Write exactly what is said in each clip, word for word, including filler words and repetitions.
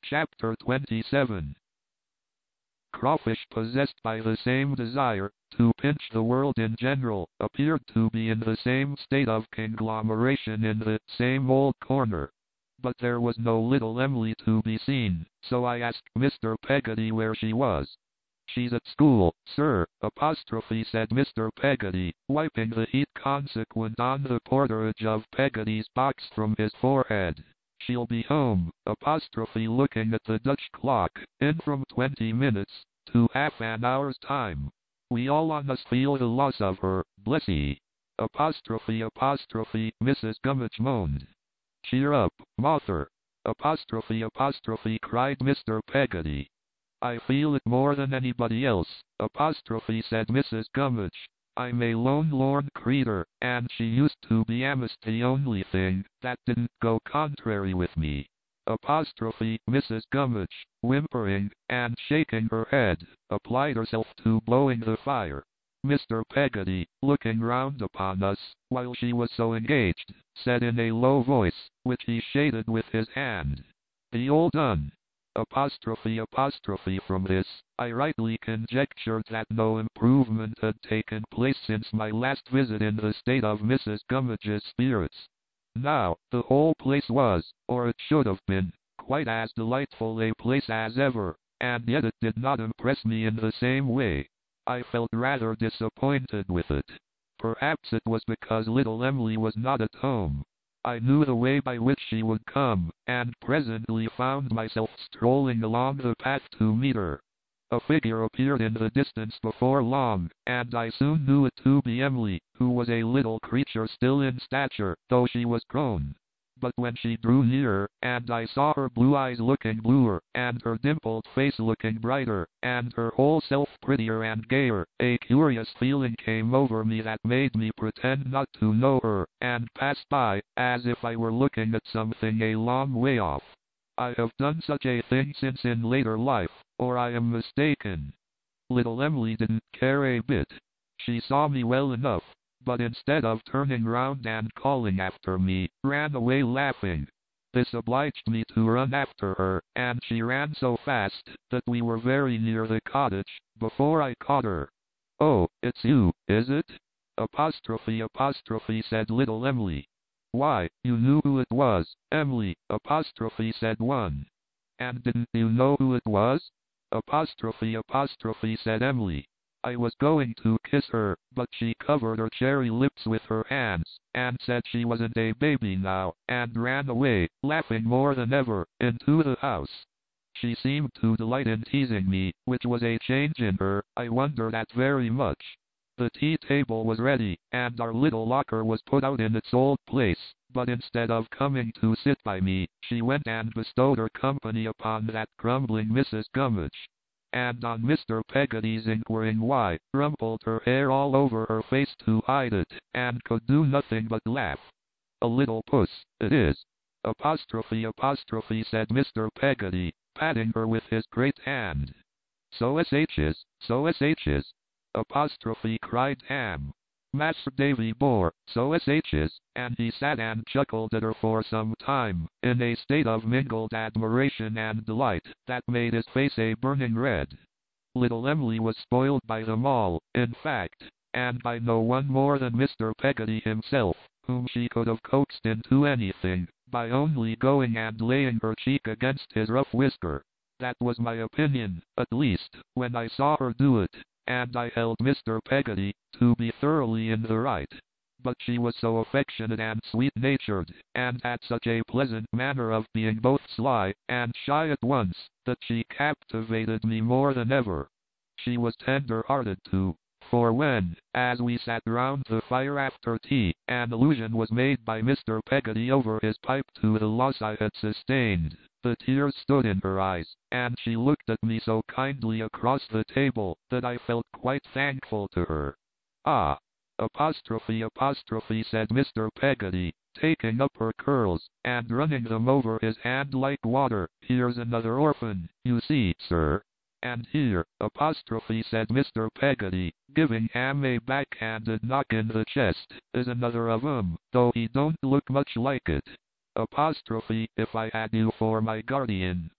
Chapter twenty-seven. Crawfish, possessed by the same desire to pinch the world in general, appeared to be in the same state of conglomeration in the same old corner. But there was no little Emily to be seen, so I asked Mister Peggotty where she was. "She's at school, sir," apostrophe said Mister Peggotty, wiping the heat consequent on the porterage of Peggotty's box from his forehead. "She'll be home," apostrophe looking at the Dutch clock, "in from twenty minutes to half an hour's time. We all on us feel the loss of her, bless ye." Apostrophe apostrophe Missus Gummidge moaned. "Cheer up, Mawther," apostrophe apostrophe cried Mister Peggotty. "I feel it more than anybody else," apostrophe said Missus Gummidge. "I'm a lone lorn creetur, and she used to be a'most the only thing that didn't go contrary with me." Apostrophe Missus Gummidge, whimpering and shaking her head, applied herself to blowing the fire. Mister Peggotty, looking round upon us, while she was so engaged, said in a low voice, which he shaded with his hand, "The old un." Apostrophe apostrophe From this, I rightly conjectured that no improvement had taken place since my last visit in the state of Missus Gummidge's spirits. Now, the whole place was, or it should have been, quite as delightful a place as ever, and yet it did not impress me in the same way. I felt rather disappointed with it. Perhaps it was because little Emily was not at home. I knew the way by which she would come, and presently found myself strolling along the path to meet her. A figure appeared in the distance before long, and I soon knew it to be Emily, who was a little creature still in stature, though she was grown. But when she drew nearer, and I saw her blue eyes looking bluer, and her dimpled face looking brighter, and her whole self prettier and gayer, a curious feeling came over me that made me pretend not to know her, and pass by, as if I were looking at something a long way off. I have done such a thing since in later life, or I am mistaken. Little Emily didn't care a bit. She saw me well enough, but instead of turning round and calling after me, ran away laughing. This obliged me to run after her, and she ran so fast that we were very near the cottage before I caught her. "Oh, it's you, is it?" Apostrophe apostrophe said little Emily. "Why, you knew who it was, Emily," apostrophe said one. "And didn't you know who it was?" Apostrophe apostrophe said Emily. "I was going to kiss her, but she covered her cherry lips with her hands, and said she wasn't a baby now, and ran away, laughing more than ever, into the house. She seemed to delight in teasing me, which was a change in her, I wondered at very much. The tea table was ready, and our little locker was put out in its old place, but instead of coming to sit by me, she went and bestowed her company upon that grumbling Missus Gummidge. And on Mister Peggotty's inquiring why, rumpled her hair all over her face to hide it, and could do nothing but laugh. "A little puss, it is," apostrophe apostrophe said Mister Peggotty, patting her with his great hand. "So sh's, so sh's," apostrophe cried Ham. "Mas'r Davy bore, so sh's," and he sat and chuckled at her for some time, in a state of mingled admiration and delight, that made his face a burning red. Little Emily was spoiled by them all, in fact, and by no one more than Mister Peggotty himself, whom she could have coaxed into anything, by only going and laying her cheek against his rough whisker. That was my opinion, at least, when I saw her do it, and I held Mister Peggotty to be thoroughly in the right. But she was so affectionate and sweet-natured, and had such a pleasant manner of being both sly and shy at once, that she captivated me more than ever. She was tender-hearted too, for when, as we sat round the fire after tea, an allusion was made by Mister Peggotty over his pipe to the loss I had sustained, the tears stood in her eyes, and she looked at me so kindly across the table, that I felt quite thankful to her. "Ah!" apostrophe apostrophe said Mister Peggotty, taking up her curls, and running them over his hand like water, "here's another orphan, you see, sir. And here," apostrophe said Mister Peggotty, giving Ham a backhanded knock in the chest, "is another of 'em, though he don't look much like it. Apostrophe, if I had you for my guardian,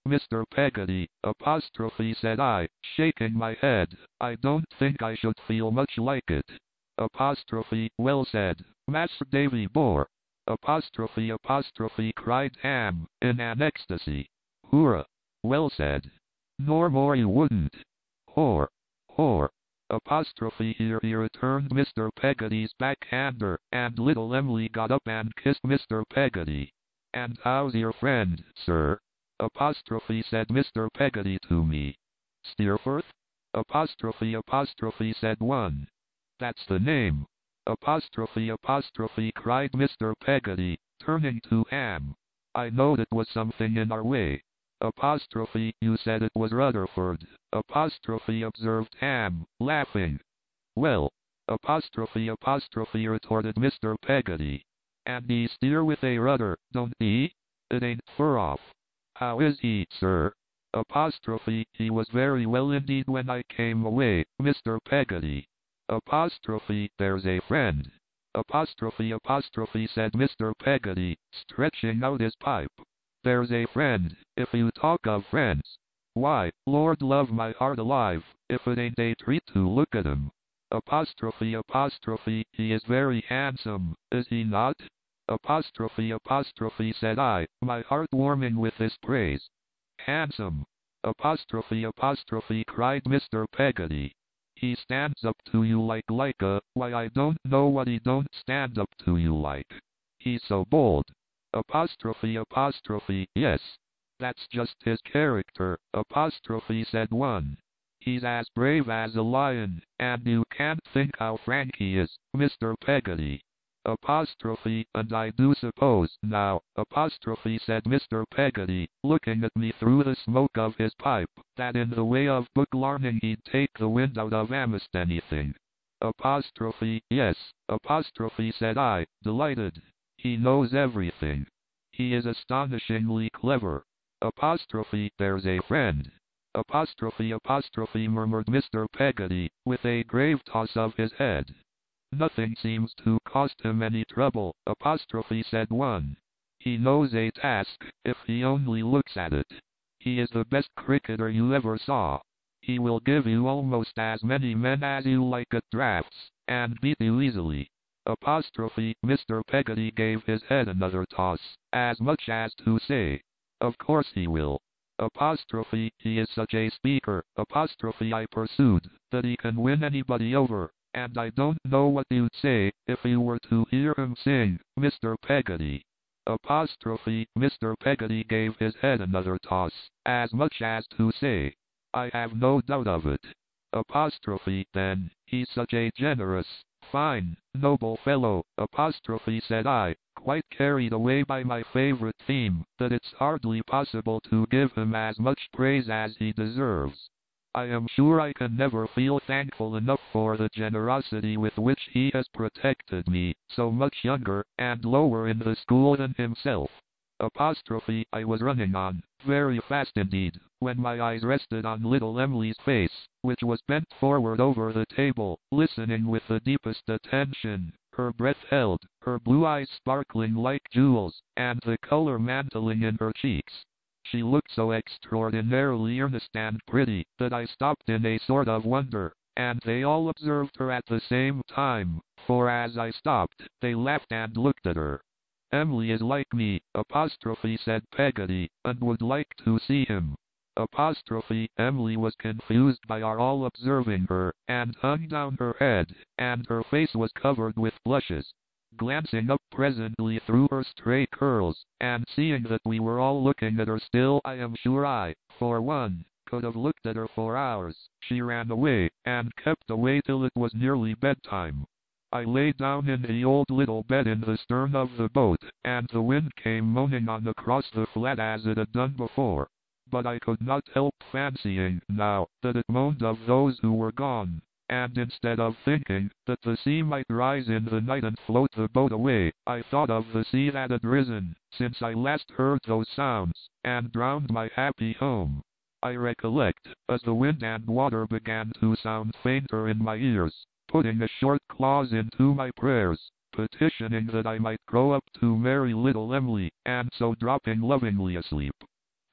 Mister Peggotty, apostrophe, said I, shaking my head. I don't think I should feel much like it. Apostrophe, well said, Master Davy Bore. Apostrophe, apostrophe, cried Ham, in an ecstasy. Hurrah! Well said. Nor more you wouldn't. Whore! Whore! Apostrophe, here he returned Mister Peggotty's backhander, and little Emily got up and kissed Mister Peggotty. And how's your friend, sir? Apostrophe, said Mister Peggotty to me. Steerforth? Apostrophe, apostrophe, said one. That's the name. Apostrophe, apostrophe, cried Mister Peggotty, turning to Ham. I knowed it was something in our way. Apostrophe, you said it was Rutherford. Apostrophe, observed Ham, laughing. Well, apostrophe, apostrophe, retorted Mister Peggotty. And he steer with a rudder, don't he? It ain't fur off. How is he, sir? Apostrophe, he was very well indeed when I came away, Mister Peggotty. Apostrophe, there's a friend. Apostrophe, apostrophe, said Mister Peggotty, stretching out his pipe. There's a friend, if you talk of friends. Why, Lord love my heart alive, if it ain't a treat to look at him. Apostrophe, apostrophe, he is very handsome, is he not? Apostrophe, apostrophe, said I, my heart warming with this praise. Handsome. Apostrophe, apostrophe, cried Mister Peggotty. He stands up to you like like a, why I don't know what he don't stand up to you like. He's so bold. Apostrophe, apostrophe, yes. That's just his character, apostrophe, said one. He's as brave as a lion, and you can't think how frank he is, Mister Peggotty. Apostrophe, and I do suppose, now, apostrophe, said Mister Peggotty, looking at me through the smoke of his pipe, that in the way of book larning he'd take the wind out of a'most anything. Apostrophe, yes, apostrophe, said I, delighted. He knows everything. He is astonishingly clever. Apostrophe, there's a friend. Apostrophe, apostrophe, murmured Mister Peggotty, with a grave toss of his head. Nothing seems to cost him any trouble, apostrophe, said one. He knows a task, if he only looks at it. He is the best cricketer you ever saw. He will give you almost as many men as you like at drafts, and beat you easily. Apostrophe, Mister Peggotty gave his head another toss, as much as to say, of course he will. Apostrophe, he is such a speaker, apostrophe, I pursued, that he can win anybody over. And I don't know what you'd say, if you were to hear him sing, Mister Peggotty. Apostrophe, Mister Peggotty gave his head another toss, as much as to say, I have no doubt of it. Apostrophe, then, he's such a generous, fine, noble fellow, apostrophe, said I, quite carried away by my favorite theme, that it's hardly possible to give him as much praise as he deserves. I am sure I can never feel thankful enough for the generosity with which he has protected me, so much younger and lower in the school than himself. Apostrophe, I was running on, very fast indeed, when my eyes rested on little Emily's face, which was bent forward over the table, listening with the deepest attention, her breath held, her blue eyes sparkling like jewels, and the color mantling in her cheeks. She looked so extraordinarily earnest and pretty, that I stopped in a sort of wonder, and they all observed her at the same time, for as I stopped, they laughed and looked at her. Emily is like me, apostrophe, said Peggotty, and would like to see him. Apostrophe, Emily was confused by our all observing her, and hung down her head, and her face was covered with blushes. Glancing up presently through her stray curls, and seeing that we were all looking at her still, I am sure I, for one, could have looked at her for hours, she ran away, and kept away till it was nearly bedtime. I lay down in the old little bed in the stern of the boat, and the wind came moaning on across the flat as it had done before. But I could not help fancying, now, that it moaned of those who were gone. And instead of thinking that the sea might rise in the night and float the boat away, I thought of the sea that had risen, since I last heard those sounds, and drowned my happy home. I recollect, as the wind and water began to sound fainter in my ears, putting a short clause into my prayers, petitioning that I might grow up to marry little Emily, and so dropping lovingly asleep.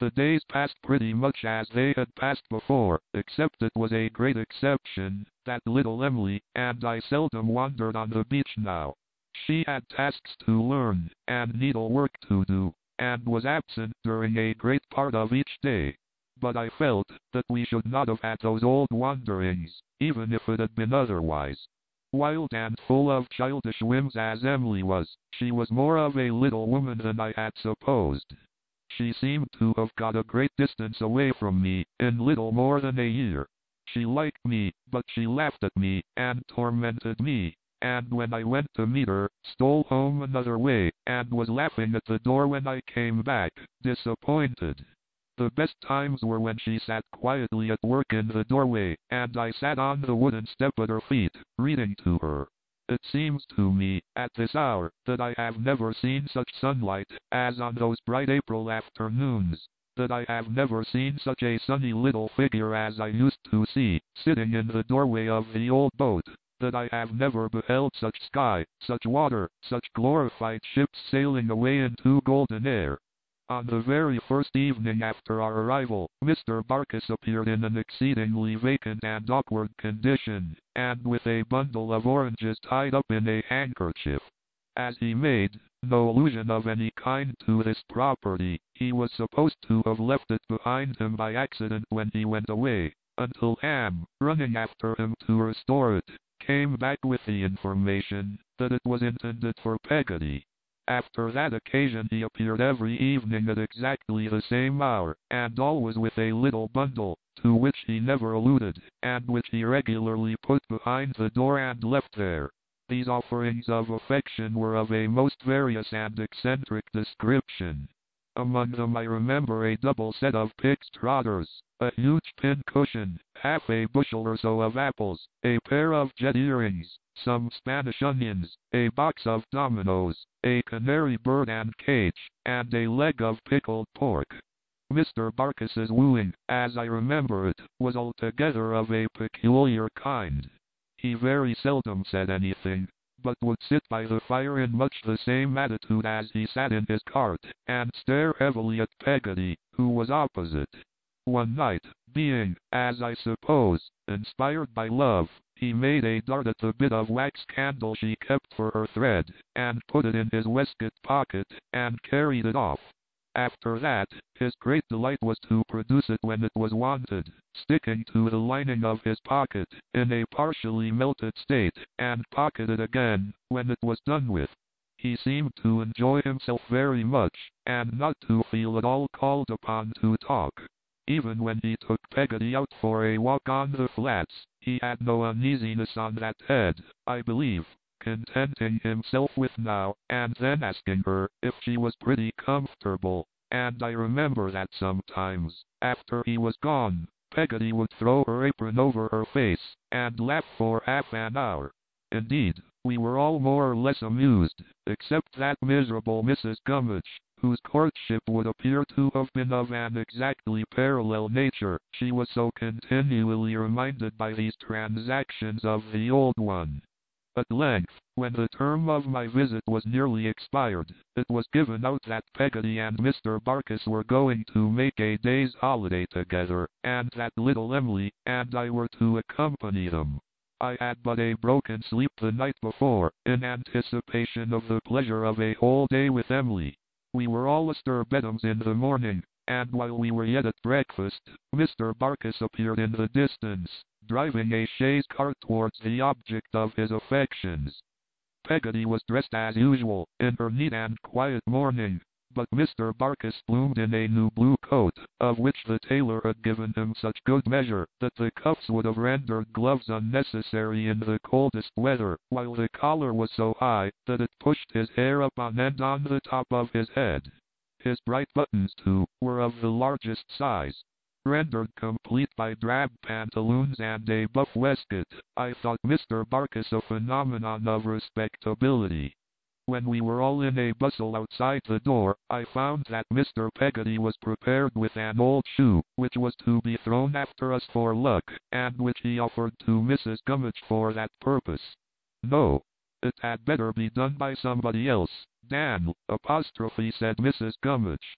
The days passed pretty much as they had passed before, except it was a great exception that little Emily and I seldom wandered on the beach now. She had tasks to learn, and needlework to do, and was absent during a great part of each day. But I felt that we should not have had those old wanderings, even if it had been otherwise. Wild and full of childish whims as Emily was, she was more of a little woman than I had supposed. She seemed to have got a great distance away from me in little more than a year. She liked me, but she laughed at me, and tormented me, and when I went to meet her, stole home another way, and was laughing at the door when I came back, disappointed. The best times were when she sat quietly at work in the doorway, and I sat on the wooden step at her feet, reading to her. It seems to me, at this hour, that I have never seen such sunlight as on those bright April afternoons, that I have never seen such a sunny little figure as I used to see, sitting in the doorway of the old boat, that I have never beheld such sky, such water, such glorified ships sailing away into golden air. On the very first evening after our arrival, Mister Barkis appeared in an exceedingly vacant and awkward condition, and with a bundle of oranges tied up in a handkerchief. As he made no allusion of any kind to this property, he was supposed to have left it behind him by accident when he went away, until Ham, running after him to restore it, came back with the information that it was intended for Peggotty. After that occasion he appeared every evening at exactly the same hour, and always with a little bundle, to which he never alluded, and which he regularly put behind the door and left there. These offerings of affection were of a most various and eccentric description. Among them I remember a double set of pig's trotters, a huge pin cushion, half a bushel or so of apples, a pair of jet earrings, some Spanish onions, a box of dominoes, a canary bird and cage, and a leg of pickled pork. Mister Barkis's wooing, as I remember it, was altogether of a peculiar kind. He very seldom said anything, but would sit by the fire in much the same attitude as he sat in his cart, and stare heavily at Peggotty, who was opposite. One night, being, as I suppose, inspired by love, he made a dart at the bit of wax candle she kept for her thread, and put it in his waistcoat pocket, and carried it off. After that, his great delight was to produce it when it was wanted, sticking to the lining of his pocket, in a partially melted state, and pocket it again, when it was done with. He seemed to enjoy himself very much, and not to feel at all called upon to talk. Even when he took Peggotty out for a walk on the flats, he had no uneasiness on that head, I believe, contenting himself with now and then asking her if she was pretty comfortable, and I remember that sometimes, after he was gone, Peggotty would throw her apron over her face, and laugh for half an hour. Indeed, we were all more or less amused, except that miserable Missus Gummidge, whose courtship would appear to have been of an exactly parallel nature. She was so continually reminded by these transactions of the old one. At length, when the term of my visit was nearly expired, it was given out that Peggotty and Mister Barkis were going to make a day's holiday together, and that little Emily and I were to accompany them. I had but a broken sleep the night before, in anticipation of the pleasure of a whole day with Emily. We were all astir betimes in the morning, and while we were yet at breakfast, Mister Barkis appeared in the distance, driving a chaise cart towards the object of his affections. Peggotty was dressed as usual, in her neat and quiet mourning, but Mister Barkis bloomed in a new blue coat, of which the tailor had given him such good measure that the cuffs would have rendered gloves unnecessary in the coldest weather, while the collar was so high that it pushed his hair up on end on the top of his head. His bright buttons, too, were of the largest size. Rendered complete by drab pantaloons and a buff waistcoat, I thought Mister Barkis a phenomenon of respectability. When we were all in a bustle outside the door, I found that Mister Peggotty was prepared with an old shoe, which was to be thrown after us for luck, and which he offered to Missus Gummidge for that purpose. No, it had better be done by somebody else. Dan, apostrophe said Missus Gummidge.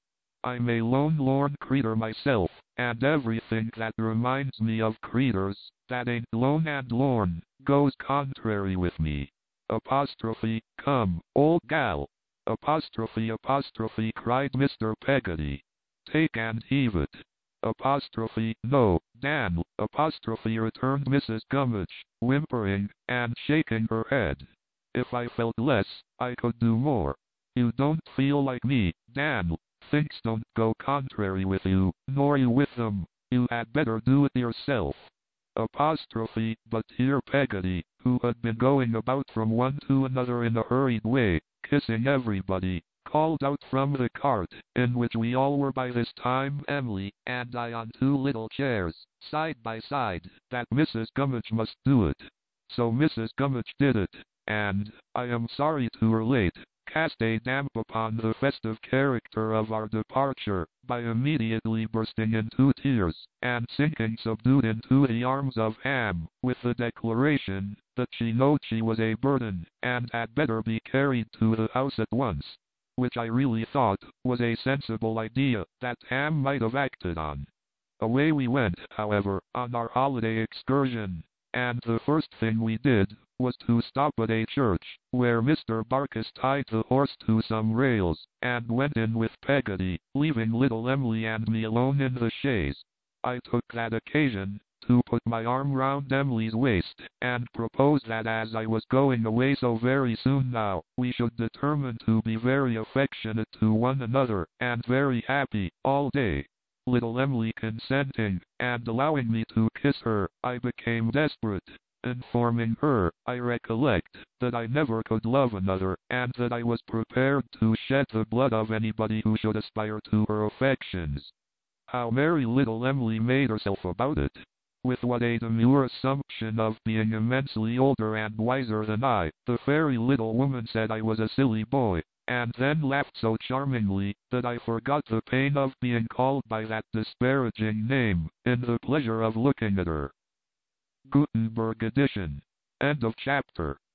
I'm a lone lorn creetur myself, and everything that reminds me of creeturs, that ain't lone and lorn, goes contrary with me. Apostrophe, come, old gal. Apostrophe, apostrophe, cried Mister Peggotty. Take and heave it. Apostrophe, no, Dan, apostrophe, returned Missus Gummidge, whimpering, and shaking her head. If I felt less, I could do more. You don't feel like me, Dan. Things don't go contrary with you, nor you with them. You had better do it yourself. Apostrophe, but here Peggotty, who had been going about from one to another in a hurried way, kissing everybody, called out from the cart, in which we all were by this time, Emily and I on two little chairs, side by side, that Missus Gummidge must do it. So Missus Gummidge did it, and, I am sorry to relate, cast a damp upon the festive character of our departure, by immediately bursting into tears, and sinking subdued into the arms of Ham, with the declaration, that she knowed she was a burden, and had better be carried to the house at once. Which I really thought was a sensible idea that Ham might have acted on. Away we went, however, on our holiday excursion, and the first thing we did was to stop at a church, where Mister Barkis tied the horse to some rails, and went in with Peggotty, leaving little Emily and me alone in the chaise. I took that occasion to put my arm round Emily's waist, and propose that as I was going away so very soon now, we should determine to be very affectionate to one another, and very happy, all day. Little Emily consenting, and allowing me to kiss her, I became desperate, informing her, I recollect, that I never could love another, and that I was prepared to shed the blood of anybody who should aspire to her affections. How merry little Emily made herself about it! With what a demure assumption of being immensely older and wiser than I, the fairy little woman said I was a silly boy, and then laughed so charmingly, that I forgot the pain of being called by that disparaging name, in the pleasure of looking at her. Gutenberg edition. End of chapter.